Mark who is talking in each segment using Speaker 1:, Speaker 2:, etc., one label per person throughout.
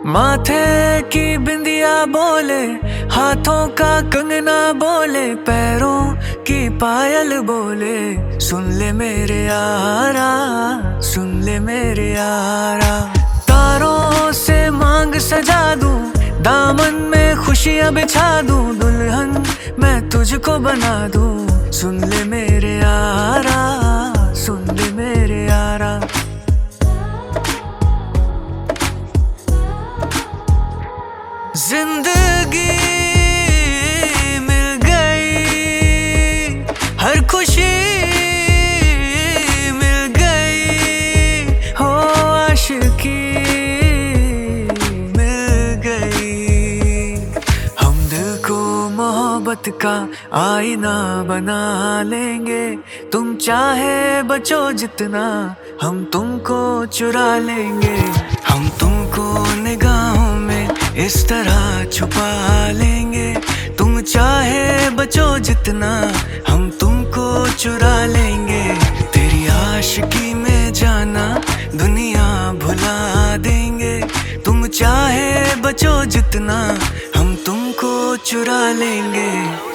Speaker 1: माथे की बिंदिया बोले, हाथों का कंगना बोले, पैरों की पायल बोले, सुन ले मेरे यारा, सुन ले मेरे यारा। तारों से मांग सजा दूं, दामन में खुशियां बिछा दूं, दुल्हन मैं तुझको बना दूं, सुन ले मेरे यारा, सुन ले मेरे यारा। जिंदगी मिल गई, हर खुशी मिल गई, हो आशिकी मिल गई। हम दिल को मोहब्बत का आईना बना लेंगे, तुम चाहे बचो जितना, हम तुमको चुरा लेंगे। हम तुमको निगाहों में इस तरह छुपा लेंगे, तुम चाहे बचो जितना, हम तुमको चुरा लेंगे। तेरी आशिकी में जाना दुनिया भुला देंगे, तुम चाहे बचो जितना, हम तुमको चुरा लेंगे।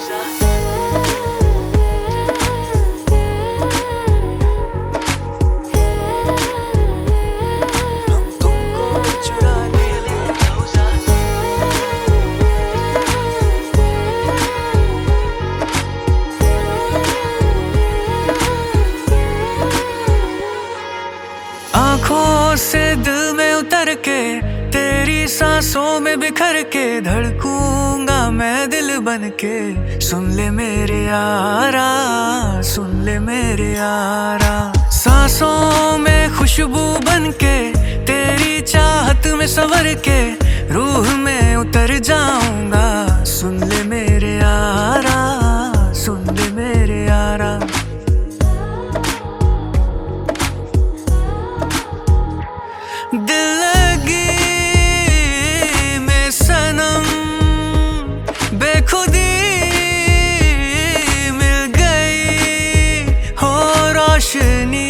Speaker 1: आँखों से दिल में उतर के, तेरी सांसों में बिखर के, धड़कूंगा मैं दिल बन के, सुन ले मेरे यारा, सुन ले मेरे यारा। सांसों में खुशबू बन के, तेरी चाहत में संवर के, रूह में उतर जाऊंगा, सुन ले मेरे यारा, सुन ले मेरे यारा। दिल लगी में सनम बेखुदी मिल गई, हो रोशनी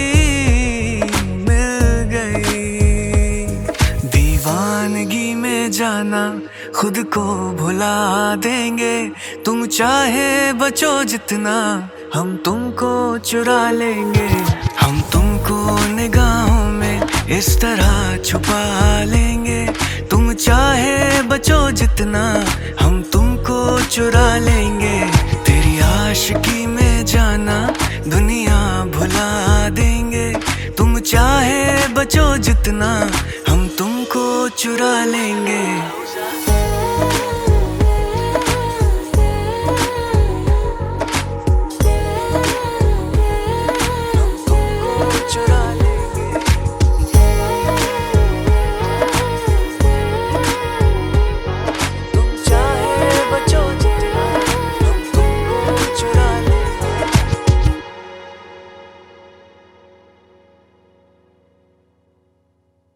Speaker 1: मिल गई। दीवानगी में जाना खुद को भुला देंगे, तुम चाहे बचो जितना, हम तुमको चुरा लेंगे। हम तुमको निगाहों इस तरह छुपा लेंगे, तुम चाहे बचो जितना, हम तुमको चुरा लेंगे। तेरी आशिकी में जाना दुनिया भुला देंगे, तुम चाहे बचो जितना, हम तुमको चुरा लेंगे।